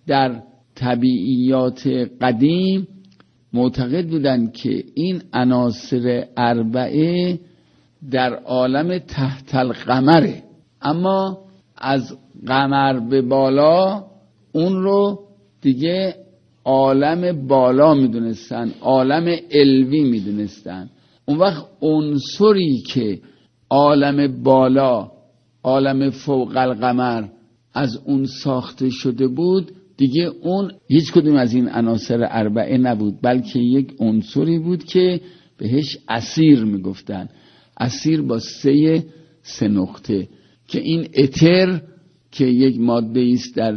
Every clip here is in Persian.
در طبیعیات قدیم معتقد بودند که این عناصر اربعه در عالم تحت القمره، اما از قمر به بالا اون رو دیگه عالم بالا میدونستن، عالم علوی میدونستن. اون وقت عنصری که عالم بالا، عالم فوق القمر از اون ساخته شده بود، دیگه اون هیچ کدوم از این عناصر اربعه نبود، بلکه یک عنصری بود که بهش اثیر میگفتن. اثیر با سه نقطه، که این اتر که یک ماده است در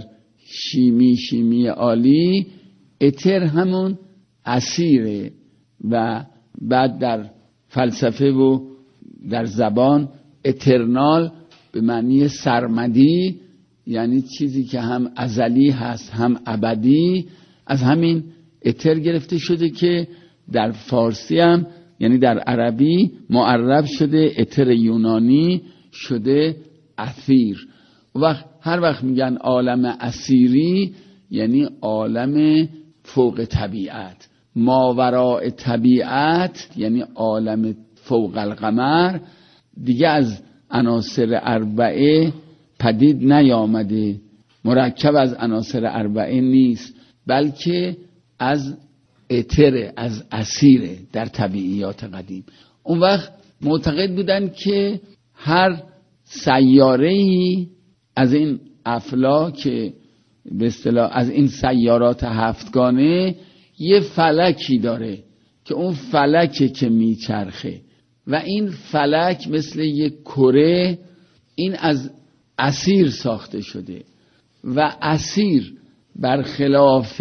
شیمی عالی، اتر همون اثیره. و بعد در فلسفه و در زبان اترنال به معنی سرمدی، یعنی چیزی که هم ازلی هست هم ابدی، از همین اتر گرفته شده که در فارسی هم یعنی در عربی معرب شده، اتر یونانی شده اثیر. و هر وقت میگن عالم اثیری یعنی عالم فوق طبیعت، ماوراء طبیعت یعنی عالم فوق القمر. دیگه از عناصر اربعه پدید نیامده، مرکب از عناصر اربعه نیست، بلکه از اتره، از اثیره در طبیعیات قدیم. اون وقت معتقد بودن که هر سیاره‌ای از این افلاک، به اصطلاح از این سیارات هفتگانه، یه فلکی داره که اون فلکه که میچرخه و این فلک مثل یک کره، این از اثیر ساخته شده و اثیر برخلاف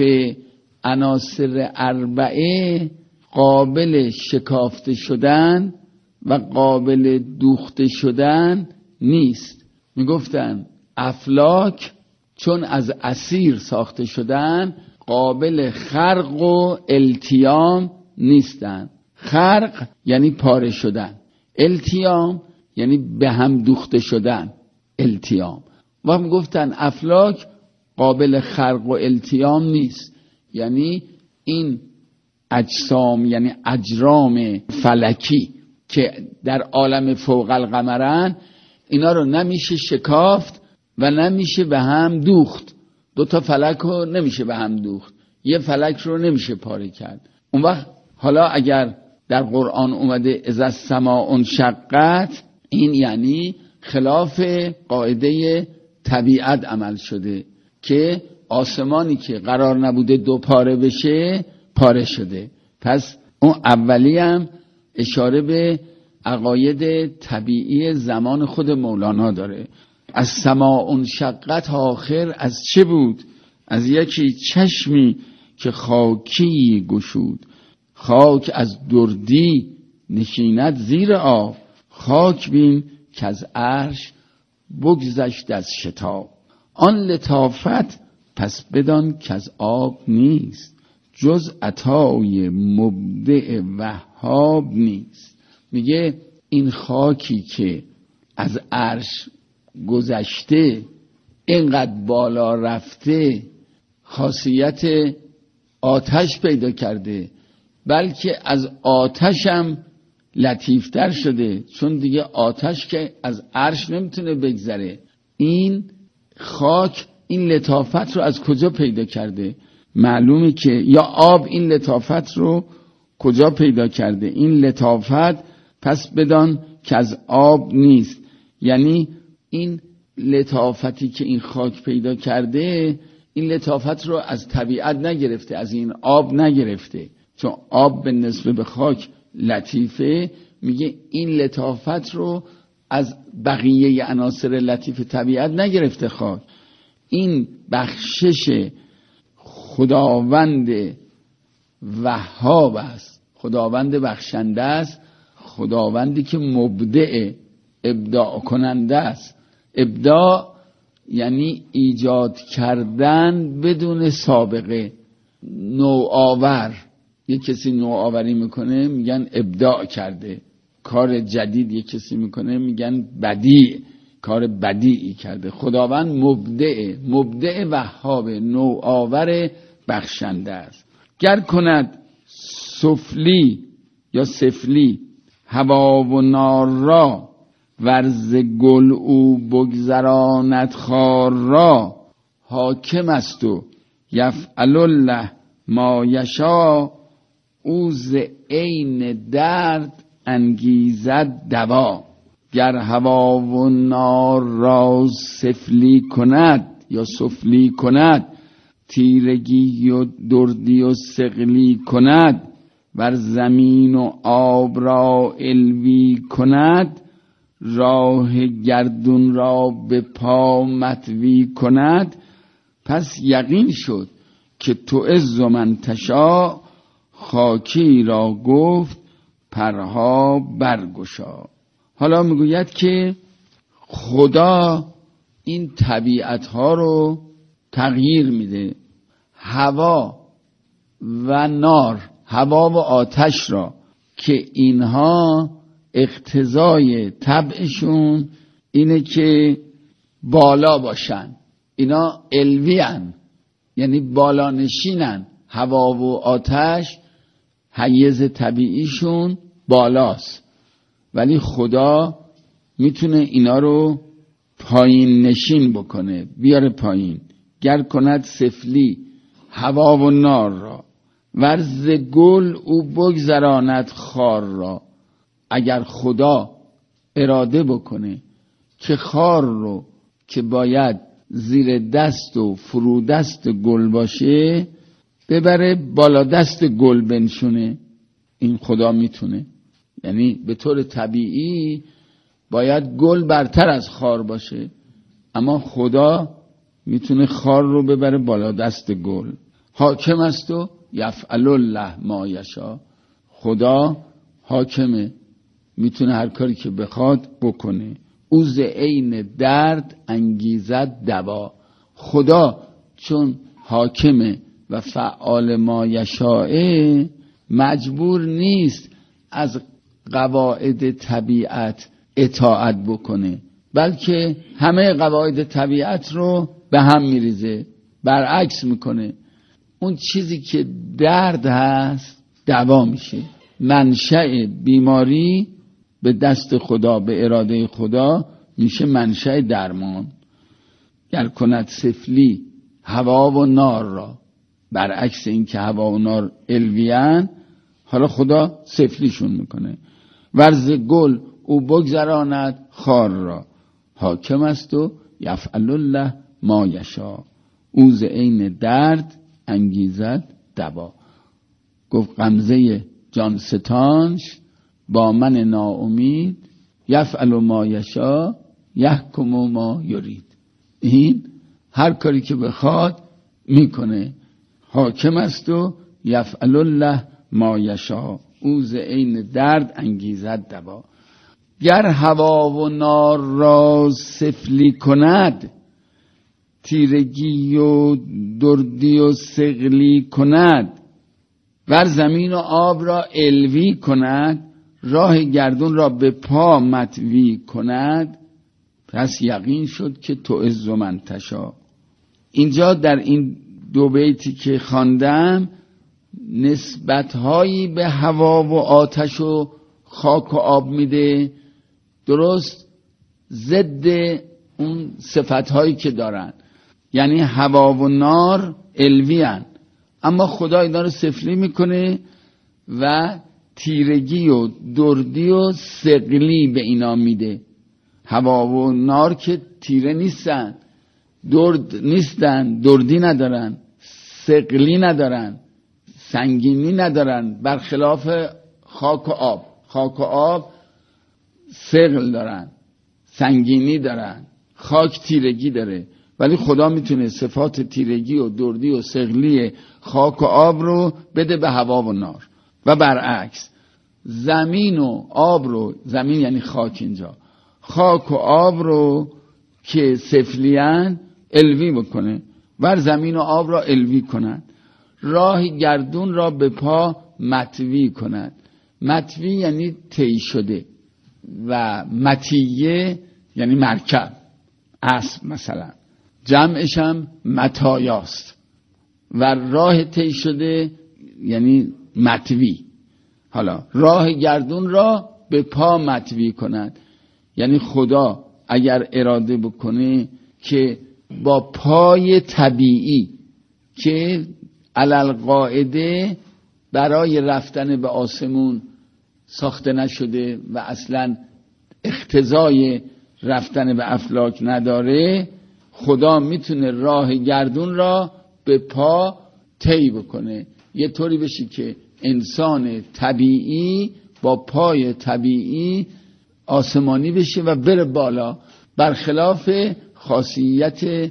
عناصر اربعه قابل شکافته شدن و قابل دوخته شدن نیست. میگفتن افلاک چون از اثیر ساخته شدن قابل خرق و التیام نیستن. خرق یعنی پاره شدن، التیام یعنی به هم دوخته شدن. التیام و میگفتن افلاک قابل خرق و التیام نیست، یعنی این اجسام یعنی اجرام فلکی که در عالم فوق القمرن، اینا رو نمیشه شکافت و نمیشه به هم دوخت. دو تا فلک رو نمیشه به هم دوخت، یه فلک رو نمیشه پاره کرد. اون وقت حالا اگر در قرآن اومده اذا السماء انشقت، این یعنی خلاف قاعده طبیعت عمل شده که آسمانی که قرار نبوده دو پاره بشه پاره شده. پس اون اولی هم اشاره به عقاید طبیعی زمان خود مولانا داره. از سماء انشقت آخر از چه بود؟ از یکی چشمی که خاکی گشود، خاک از دردی نشیند زیر آب، خاک بین که از عرش بگذشت از شتاب، آن لطافت پس بدان که از آب نیست، جز عطای مبدع وهاب نیست. میگه این خاکی که از عرش گذشته اینقدر بالا رفته، خاصیت آتش پیدا کرده، بلکه از آتش هم لطیفتر شده، چون دیگه آتش که از عرش نمیتونه بگذره. این خاک این لطافت رو از کجا پیدا کرده؟ معلومه که یا آب این لطافت رو کجا پیدا کرده؟ این لطافت پس بدان که از آب نیست، یعنی این لطافتی که این خاک پیدا کرده، این لطافت رو از طبیعت نگرفته، از این آب نگرفته، چون آب به نسبت به خاک لطیفه. میگه این لطافت رو از بقیه عناصر لطیف طبیعت نگرفته خاک. این بخشش خداوند وهاب است، خداوند بخشنده است، خداوندی که مبدع ابداع کننده است. ابداع یعنی ایجاد کردن بدون سابقه، نوآور. یک کسی نوآوری میکنه میگن ابداع کرده، کار جدید یک کسی میکنه میگن بدیع، کار بدیعی کرده. خداوند مبدع وهاب، نوآور بخشنده است. گر کند سفلی یا سفلی هوا و نار را، ورز گل او بگذراند خار را. حاکم است و یفعل الله ما یشا، او ز عین درد انگیزد دوا. گر هوا و نار را سفلی کند یا سفلی کند، تیرگی و دردی و ثقلی کند، ور زمین و آب را الوی کند، راه گردون را به پا مطوی کند. پس یقین شد که تعز من تشاء، خاکی را گفت پرها برگشا. حالا میگوید که خدا این طبیعتها رو تغییر میده. هوا و نار، هوا و آتش را که اینها اقتضای طبعشون اینه که بالا باشن، اینا علویان، یعنی بالا نشینن. هوا و آتش حیز طبیعیشون بالاست، ولی خدا میتونه اینا رو پایین نشین بکنه، بیاره پایین. گر کند سفلی هوا و نار را، ورز گل او بگذراند خار را. اگر خدا اراده بکنه که خار رو که باید زیر دست و فرو دست گل باشه ببره بالا دست گل بنشونه، این خدا میتونه. یعنی به طور طبیعی باید گل برتر از خار باشه، اما خدا میتونه خار رو ببره بالا دست گل. حاکم است و یفعل الله ما یشا، خدا حاکمه، میتونه هر کاری که بخواد بکنه. او ز عین درد انگیزد دوا. خدا چون حاکمه و فعال ما یشاء، مجبور نیست از قواعد طبیعت اطاعت بکنه، بلکه همه قواعد طبیعت رو به هم میریزه، برعکس میکنه. اون چیزی که درد هست دوا میشه. منشأ بیماری به دست خدا، به اراده خدا میشه منشأ درمان. گر کند سفلی هوا و نار را، برعکس این که هوا و نار الویان، حالا خدا سفلیشون میکنه. ورز گل او بگذراند خار را، حاکم است و یفعل الله ما یشا، او ز عین درد انگیزد دوا. گفت غمزه جان ستانش با من ناامید، یفعل ما یشا یحکم ما یرید. این هر کاری که بخواد میکنه. حاکم است و یفعل الله ما یشا، او ز عین درد انگیزد دوا. گر هوا و نار را سفلی کند، تیرگی و دردی و ثقلی کند، ور زمین و آب را الوی کند، راه گردون را به پا مطوی کند، پس یقین شد که تعز من تشاء. اینجا در این دو بیتی که خواندم نسبت‌هایی به هوا و آتش و خاک و آب میده، درست ضد اون صفت‌هایی که دارن. یعنی هوا و نار الویان، اما خدا اینا رو سفلی میکنه و تیرگی و دردی و ثقلی به اینا میده. هوا و نار که تیره نیستن، درد نیستن، دردی ندارن، ثقلی ندارن، سنگینی ندارن، برخلاف خاک و آب. خاک و آب ثقل دارن، سنگینی دارن، خاک تیرگی داره، ولی خدا میتونه صفات تیرگی و دردی و ثقلی خاک و آب رو بده به هوا و نار و برعکس. زمین و آب رو، زمین یعنی خاک، اینجا خاک و آب رو که سفلیان الوی بکنه، ور زمین و آب را الوی کنند. راه گردون را به پا مطوی کند. مطوی یعنی طی شده و مطیه یعنی مرکب، اسب مثلا، جمعش هم مطایاست و راه طی شده یعنی مطوی. حالا راه گردون را به پا مطوی کند، یعنی خدا اگر اراده بکنه که با پای طبیعی که علل قاعده برای رفتن به آسمون ساخته نشده و اصلا اقتضای رفتن به افلاک نداره، خدا میتونه راه گردون را به پا طی بکنه، یه طوری بشه که انسان طبیعی با پای طبیعی آسمانی بشه و بره بالا، برخلاف خاصیت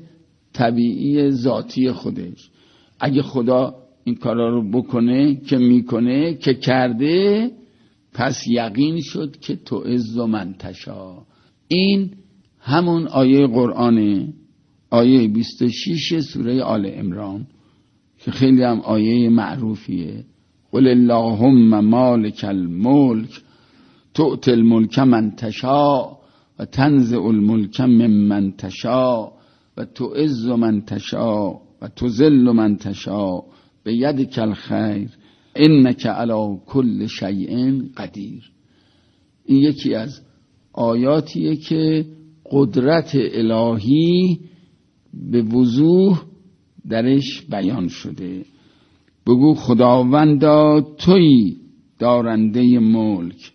طبیعی ذاتی خودش. اگه خدا این کارا رو بکنه که میکنه که کرده، پس یقین شد که تعز من تشا. این همون آیه قرآنه، آیه 26 سوره آل عمران که خیلی هم آیه معروفیه. قل اللهم مالک الملک تؤتی الملک من تشاء و تنزع الملک ممن تشاء و تعز من تشاء و تذل من تشاء بیدک الخیر انک علی کل شیء قدیر. این یکی از آیاتیه که قدرت الهی به وضوح درش بیان شده. بگو خداوندا تویی دارنده ملک،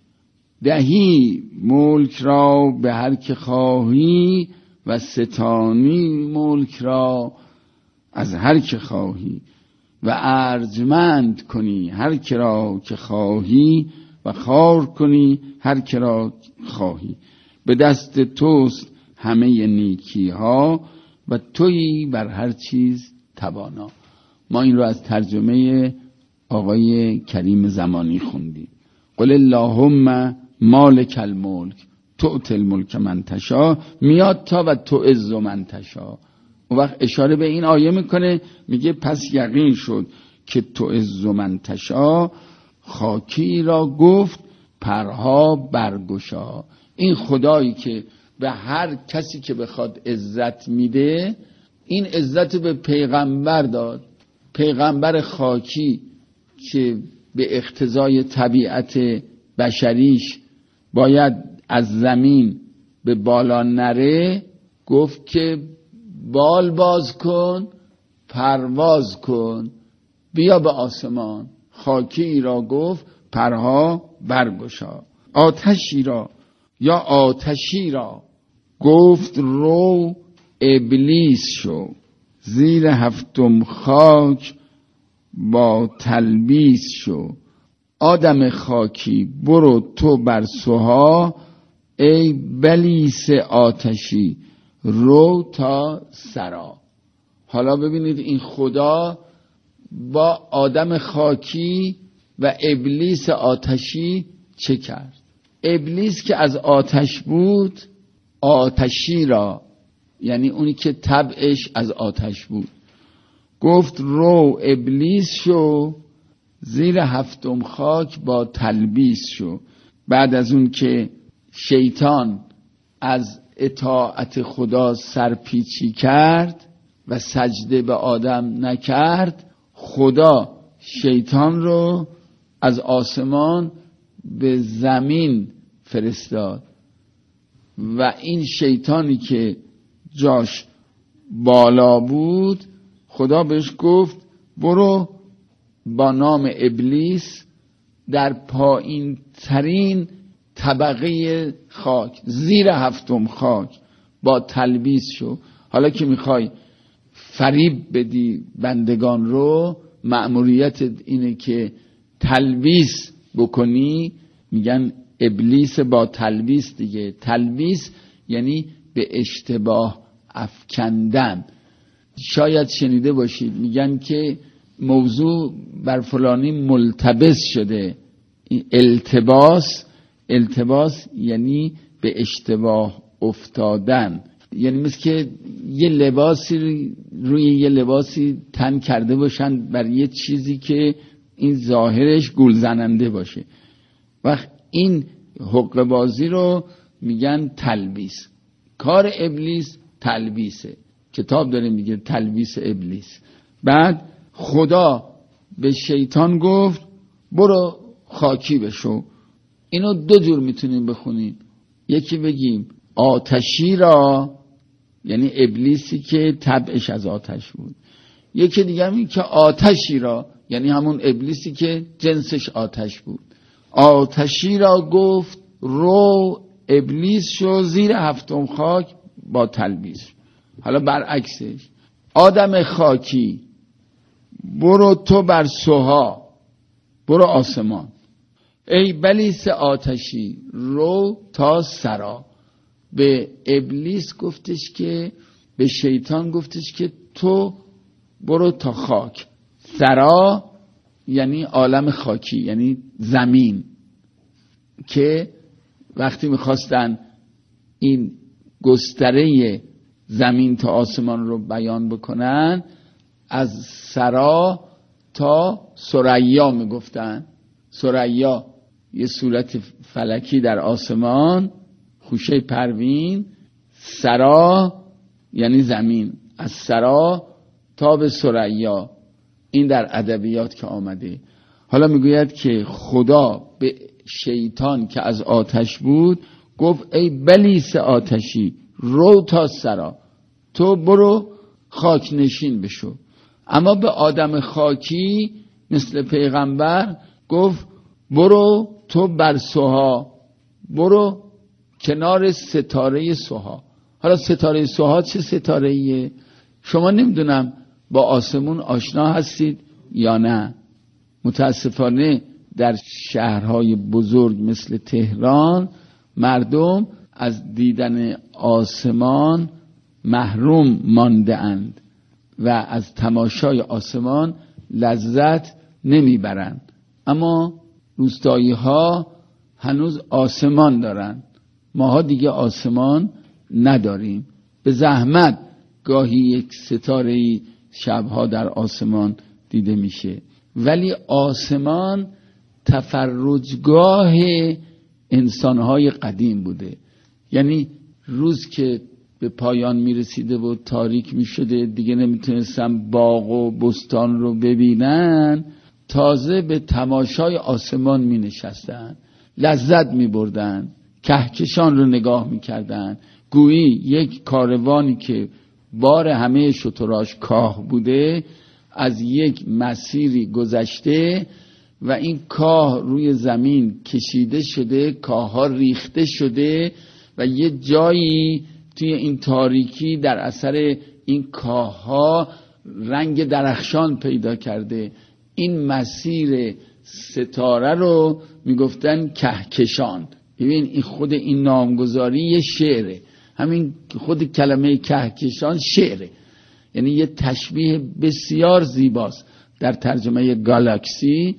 دهی ملک را به هر که خواهی و ستانی ملک را از هر که خواهی و ارجمند کنی هر که را که خواهی و خوار کنی هر که را خواهی. به دست توست همه نیکی ها و تویی بر هر چیز توانا. ما این رو از ترجمه آقای کریم زمانی خوندیم. قل اللهم مالک الملک تؤتی الملک من تشاء، میاد تا و تعز من تشاء. اون وقت اشاره به این آیه میکنه، میگه پس یقین شد که تعز من تشاء، خاکی را گفت پرها برگشا. این خدایی که به هر کسی که بخواد عزت میده، این عزت به پیغمبر داد. پیغمبر خاکی که به اقتضای طبیعت بشریش باید از زمین به بالا نره، گفت که بال باز کن، پرواز کن، بیا به آسمان. خاکی را گفت پرها برگشا. آتشی را یا آتشی را گفت رو ابلیس شو، زیر هفتم خاک با تلبیس شو. آدم خاکی برو تو بر سوها، ای بلیس آتشی رو تا سرا. حالا ببینید این خدا با آدم خاکی و ابلیس آتشی چه کرد. ابلیس که از آتش بود، آتشی را یعنی اونی که طبعش از آتش بود گفت رو ابلیس شو، زیر هفتم خاک با تلبیس شو. بعد از اون که شیطان از اطاعت خدا سرپیچی کرد و سجده به آدم نکرد، خدا شیطان رو از آسمان به زمین فرستاد و این شیطانی که جاش بالا بود، خدا بهش گفت برو با نام ابلیس در پایین ترین طبقه خاک، زیر هفتم خاک با تلبیس شو. حالا که میخوای فریب بدی بندگان رو، مأموریت اینه که تلبیس بکنی. میگن ابلیس با تلبیس دیگه. تلبیس یعنی به اشتباه افکندن. شاید شنیده باشید میگن که موضوع بر فلانی ملتبس شده. التباس یعنی به اشتباه افتادن، یعنی مثل که یه لباسی روی یه لباسی تن کرده باشن بر یه چیزی که این ظاهرش گول زننده باشه. وقت این حقه بازی رو میگن تلبیس. کار ابلیس تلبیسه. کتاب داره میگه تلبیس ابلیس. بعد خدا به شیطان گفت برو خاکی بشو. اینو دو جور میتونیم بخونیم. یکی بگیم آتشی را، یعنی ابلیسی که طبعش از آتش بود. یکی دیگه این که آتشی را، یعنی همون ابلیسی که جنسش آتش بود. آتشی را گفت رو ابلیس شو زیر هفتم خاک با تلبیس. حالا برعکسش، آدم خاکی برو تو بر سوها، برو آسمان. ای بلیس آتشی رو تا سرا. به ابلیس گفتش که، به شیطان گفتش که تو برو تا خاک. سرا یعنی عالم خاکی، یعنی زمین، که وقتی میخواستن این گستره زمین تا آسمان رو بیان بکنن از سرا تا ثریا میگفتن. ثریا یه صورت فلکی در آسمان، خوشه پروین. سرا یعنی زمین، از سرا تا به ثریا. این در ادبیات که آمده. حالا میگوید که خدا به شیطان که از آتش بود گفت ای بلیس آتشی رو تا سرا، تو برو خاک نشین بشو. اما به آدم خاکی مثل پیغمبر گفت برو تو بر سوها، برو کنار ستاره سوها. حالا ستاره سوها چه ستاره ایه؟ شما نمیدونم با آسمون آشنا هستید یا نه. متاسفانه در شهرهای بزرگ مثل تهران مردم از دیدن آسمان محروم مانده اند و از تماشای آسمان لذت نمیبرند. اما روستایی ها هنوز آسمان دارن، ماها دیگه آسمان نداریم. به زحمت گاهی یک ستاره شبها در آسمان دیده میشه، ولی آسمان تفرجگاه انسانهای قدیم بوده. یعنی روز که به پایان میرسیده و تاریک میشده، دیگه نمیتونستن باغ و بستان رو ببینن، تازه به تماشای آسمان مینشستن، لذت میبردن، کهکشان رو نگاه میکردن. گویی یک کاروانی که بار همه شتراش کاه بوده از یک مسیری گذشته و این کاه روی زمین کشیده شده، کاه ها ریخته شده و یه جایی توی این تاریکی در اثر این کاه ها رنگ درخشان پیدا کرده. این مسیر ستاره رو میگفتن کهکشان. ببین این خود این نامگذاری یه شعره، همین خود کلمه کهکشان شعره، یعنی یه تشبیه بسیار زیباست در ترجمه گالاکسی.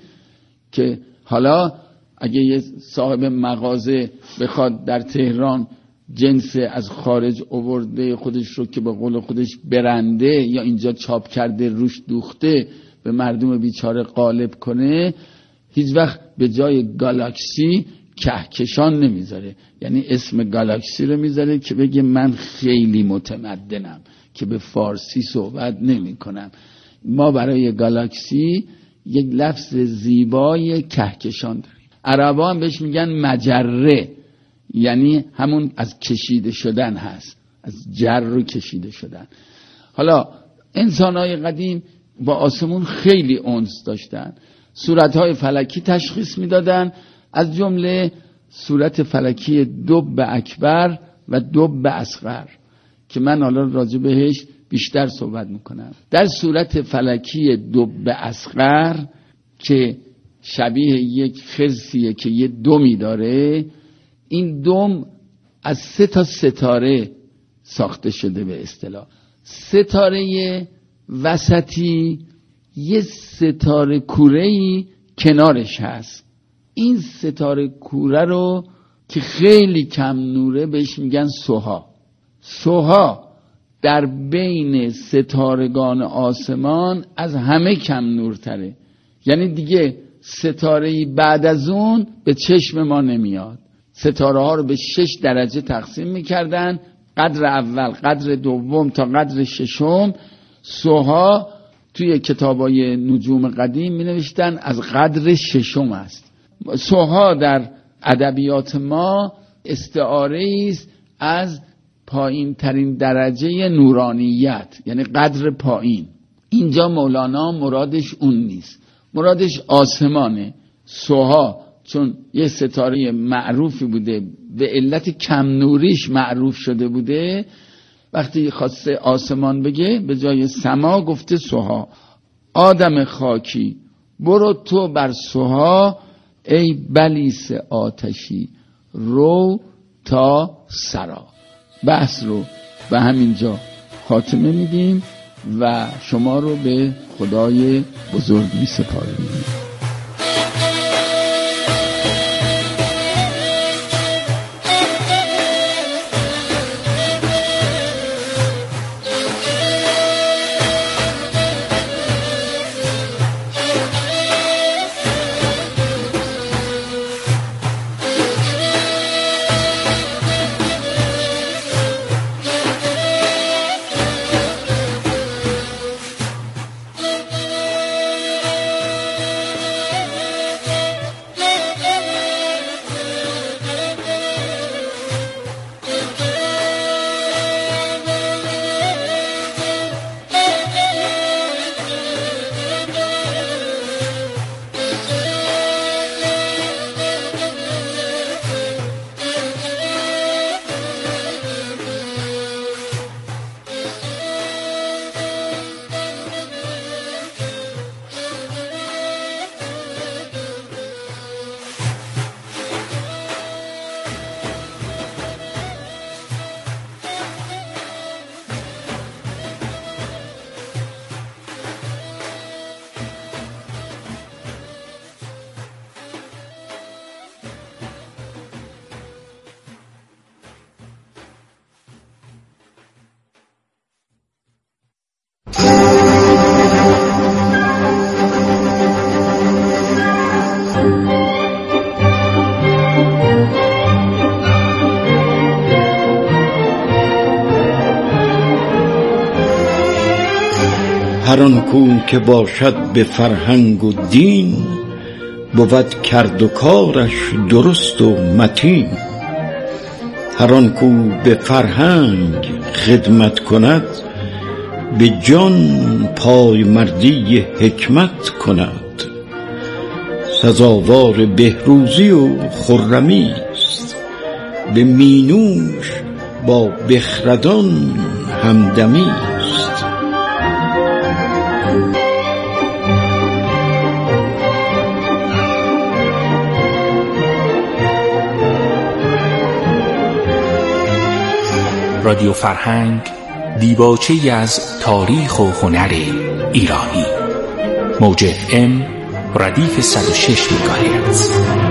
که حالا اگه یه صاحب مغازه بخواد در تهران جنس از خارج آورده خودش رو که به قول خودش برنده یا اینجا چاپ کرده روش دوخته به مردم بیچاره غالب کنه، هیچ وقت به جای گالاکسی کهکشان نمیذاره. یعنی اسم گالاکسی رو میذاره که بگه من خیلی متمدنم که به فارسی صحبت نمی کنم. ما برای گالاکسی یک لفظ زیبای کهکشان داریم. عربا هم بهش میگن مجره، یعنی همون از کشیده شدن هست، از جر رو کشیده شدن. حالا انسان‌های قدیم با آسمون خیلی انس داشتن، صورت‌های فلکی تشخیص میدادن، از جمله صورت فلکی دب اکبر و دب اصغر که من حالا راجع بهش بیشتر صحبت میکنم. در صورت فلکی دب اصغر که شبیه یک خرسیه که یه دمی داره، این دم از 3 تا ستاره ساخته شده به اصطلاح. ستاره وسطی یه ستاره کوره‌ای کنارش هست. این ستاره کوره رو که خیلی کم نوره بهش میگن سوها. سوها در بین ستارگان آسمان از همه کم نورتره، یعنی دیگه ستاره‌ای بعد از اون به چشم ما نمیاد. ستاره ها رو به 6 درجه تقسیم میکردن، قدر اول، قدر دوم تا قدر ششم. سوها توی کتابای نجوم قدیم می نوشتن از قدر ششم است. سوها در ادبیات ما استعاره است از پایین ترین درجه نورانیت، یعنی قدر پایین. اینجا مولانا مرادش اون نیست، مرادش آسمانه. سوها چون یه ستاره معروفی بوده، به علت کم نوریش معروف شده بوده، وقتی خواسته آسمان بگه به جای سما گفته سوها. آدم خاکی برو تو بر سوها، ای بلیس آتشی رو تا سرا. بحث رو به همینجا خاتمه میدیم و شما رو به خدای بزرگ می سپاریم. هر آن کو که باشد به فرهنگ و دین، بود کرد و کارش درست و متین. هر آن کو به فرهنگ خدمت کند، به جان پای مردی حکمت کند. سزاوار بهروزی و خرمی است، به مینوش با بخردان همدمی است. رادیو فرهنگ، دیباچه‌ای از تاریخ و هنر ایرانی. موج FM ردیف 106 مگاهرتز.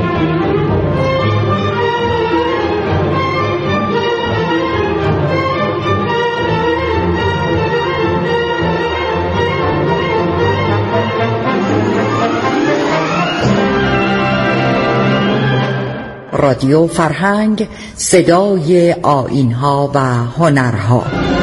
رادیو فرهنگ، صدای آیین‌ها و هنرها.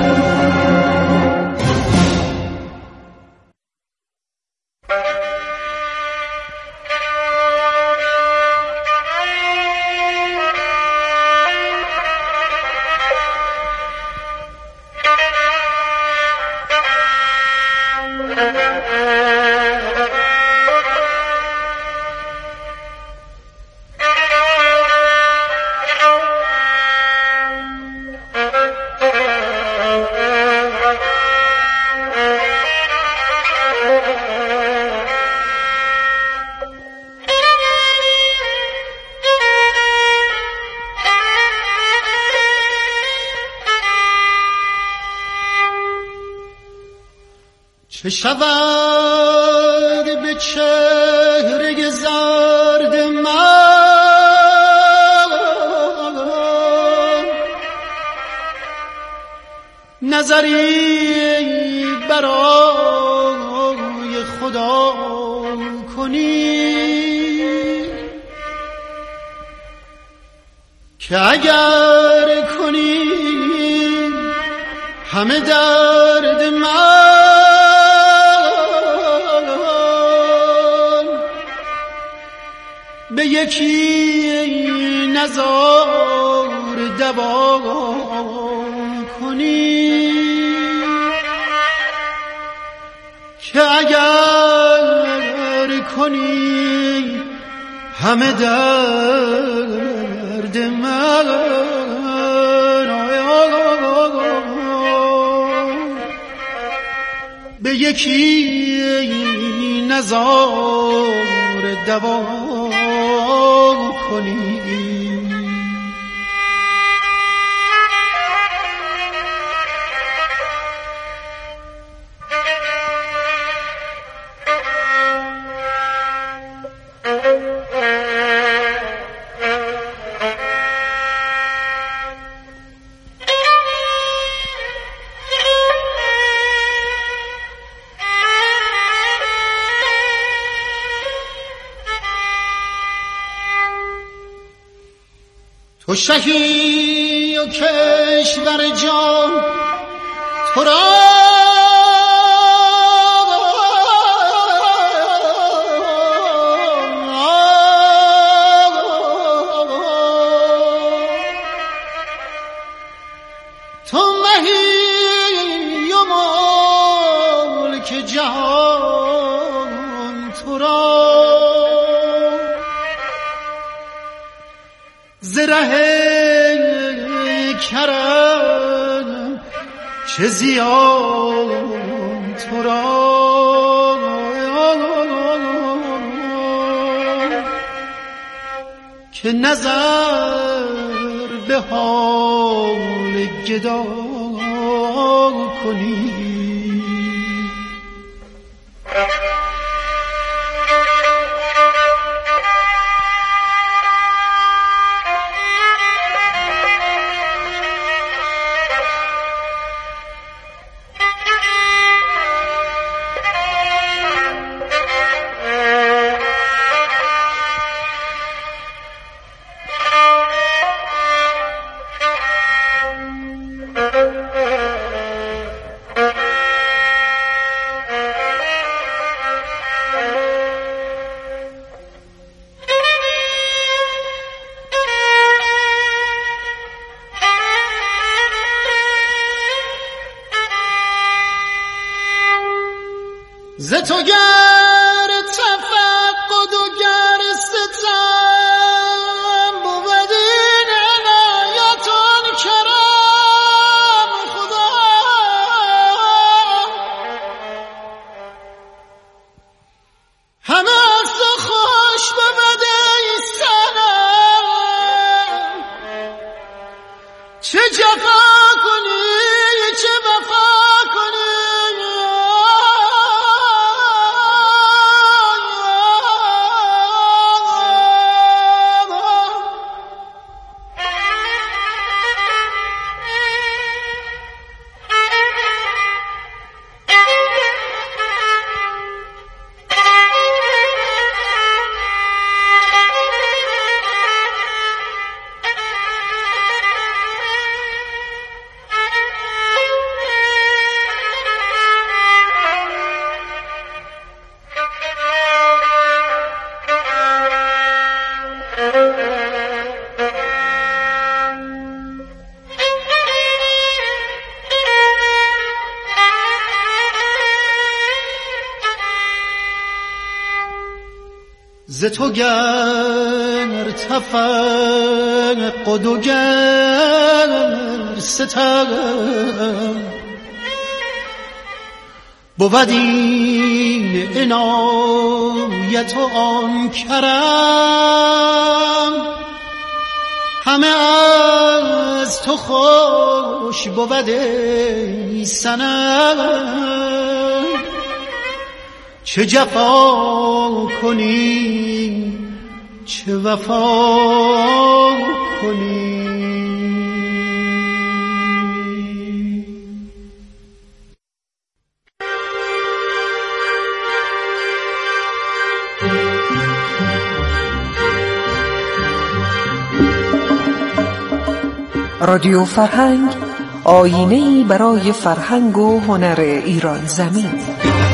چه شود به چهره زرد من، نظری برای خدا کنی که اگر کنی همه درد من به یکی نزار دوا کنی که اگر کنی همه درد من به یکی نزار دوا کنی. تو شهی و کشور جان تو را تو مهی و ملک جهان تو را زره کرم چه زیان تو را که نظر به حال گدا کنی. ز تو گر تفقد و گر ستم بود این عنایت آن کرم خدا همه از تو خوش بود ای صنم چه جفا کنی چه وفا کنی ز تو گر تفقد و گر ستم بود این عنایت و آن کرم همه از تو خوش بود ای صنم چه جفا کنی چه وفا کنی. رادیو فرهنگ آیینه‌ای برای فرهنگ و هنر ایران زمین.